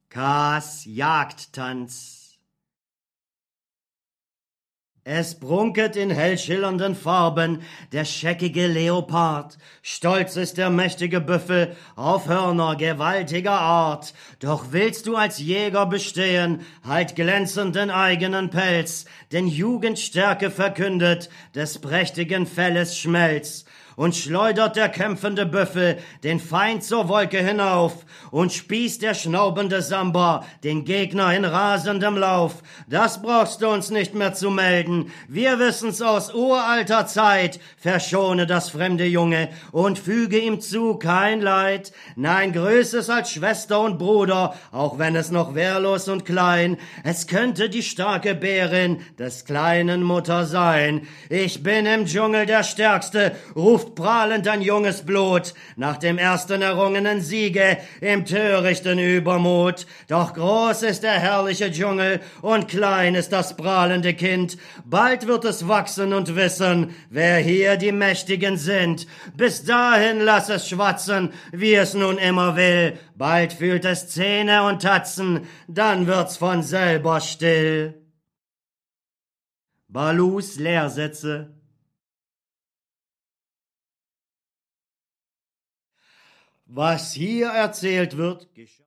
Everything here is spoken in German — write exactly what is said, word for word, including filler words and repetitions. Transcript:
Kas Jagdtanz. Es prunket in hellschillernden Farben der scheckige Leopard, stolz ist der mächtige Büffel auf Hörner gewaltiger Art. Doch willst du als Jäger bestehen, halt glänzenden eigenen Pelz, denn Jugendstärke verkündet des prächtigen Felles Schmelz. Und schleudert der kämpfende Büffel den Feind zur Wolke hinauf und spießt der schnaubende Samba den Gegner in rasendem Lauf. Das brauchst du uns nicht mehr zu melden, wir wissen's aus uralter Zeit. Verschone das fremde Junge und füge ihm zu kein Leid. Nein, grüß es als Schwester und Bruder, auch wenn es noch wehrlos und klein. Es könnte die starke Bärin des kleinen Mutter sein. Ich bin im Dschungel der Stärkste, ruft prahlend ein junges Blut, nach dem ersten errungenen Siege im törichten Übermut. Doch groß ist der herrliche Dschungel und klein ist das prahlende Kind. Bald wird es wachsen und wissen, wer hier die Mächtigen sind. Bis dahin lass es schwatzen, wie es nun immer will. Bald fühlt es Zähne und Tatzen, dann wird's von selber still. Balus Lehrsätze. Was hier erzählt wird, geschah